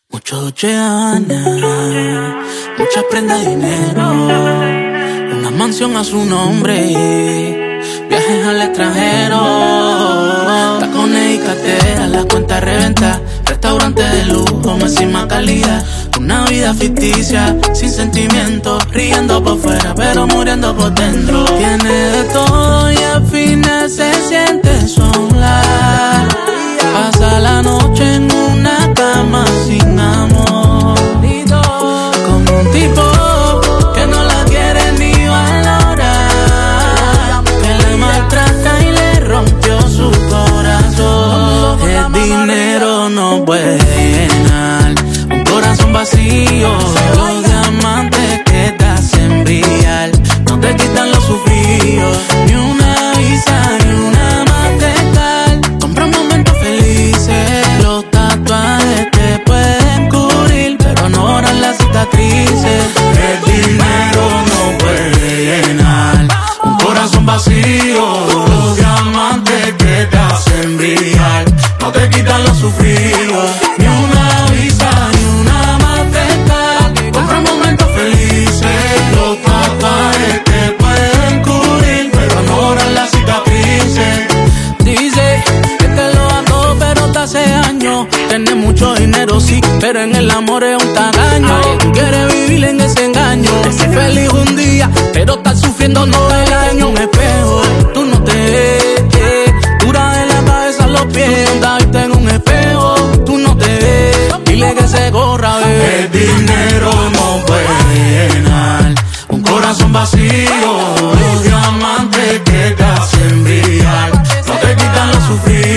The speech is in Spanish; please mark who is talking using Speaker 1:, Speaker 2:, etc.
Speaker 1: Mucho Dolce Gabbana, muchas prendas de dinero, una mansión a su nombre, viajes al extranjero, tacones y cartera, las cuentas reventas, restaurantes de lujo, máxima calidad, una vida ficticia, sin sentimientos, riendo por fuera pero muriendo por dentro. Tiene de todo y al final se siente sola, pasa la noche en una cama sin amor, con un tipo que no la quiere ni valorar, que le maltrata y le rompió su corazón. El dinero no puede llenar un corazón vacío, los diamantes que te hacen brillar no te quitan lo sufrido, ni una visa ni una Mastercard compran momentos felices. Los tatuajes te pueden cubrir pero no borran las cicatrices. El dinero no puede llenar un corazón vacío, los diamantes que te hacen brillar no te quitan lo sufrido, ni una visa ni una Mastercard compran momentos felices. Los tatuajes te pueden cubrir pero no borran las cicatrices. Dice que te lo hago pero te hace daño. Tienes mucho dinero sí, pero en el amor es un tacaño. Tú quieres vivir en ese engaño, ser feliz un día pero estás sufriendo todo el año. Un espejo, tú no te ves, dura de la cabeza a los pies. Andarte en un espejo, tú no te ves, dile que se corra, bebé. El dinero no puede llenar un corazón vacío, los diamantes que te hacen brillar no te quitan lo sufrido.